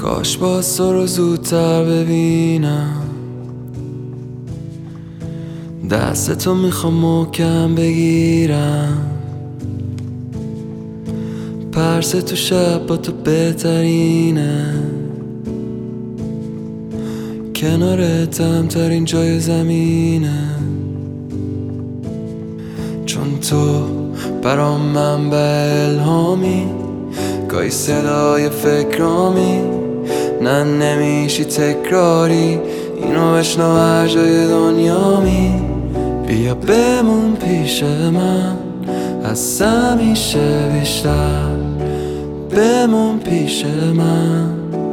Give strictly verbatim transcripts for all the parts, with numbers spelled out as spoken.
کاش باز تو رو زودتر ببینم، دستتو میخوام محکم بگیرم، پرس تو شب با تو بهترینه، کنارتم ترین جای زمینه، چون تو برام منبع الهامی، گاهی صدای فکرامی، نه نمیشی تکراری، اینو بشنو هر جای دنیامی. بیا بمون پیش من از همیشه بیشتر، بمون پیش من،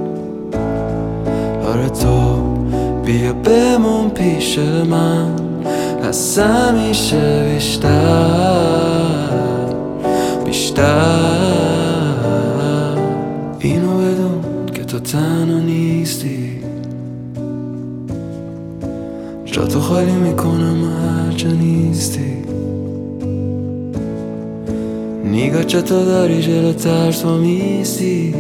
آره تو بیا بمون پیش من از همیشه بیشتر بیشتر. اینو بدون که تو تنها نیستی، جا تو خالی میکنم هر جا نیستی، نگاه چه تو داری جلو ترس و میستی،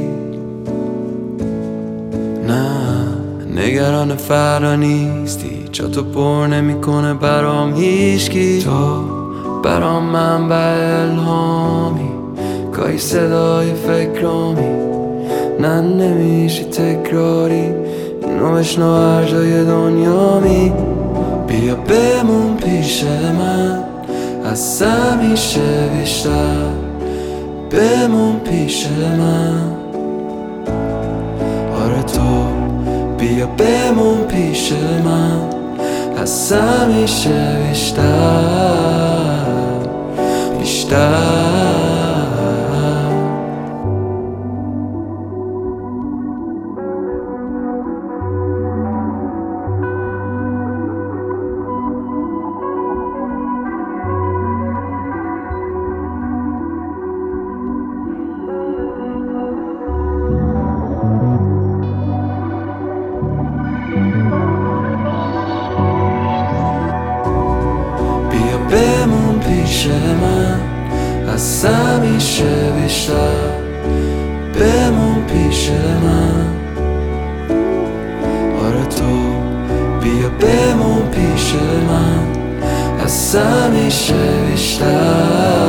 نه نگران فردا نیستی، جا تو پر نمیکنه برام هیچکی، تو برام منبع الهامی، گاهی صدای فکرامی، نه نمیشی تکراری، اینو بشنو هر جای دنیامی. بیا بمون پیش من از همیشه بیشتر، بمون پیش من، آره تو بیا بمون پیش من از همیشه بیشتر بیشتر. بمون پیش من از همیشه بیشتر، بمون پیش من، آره تو بیا بمون پیش من از همیشه بیشتر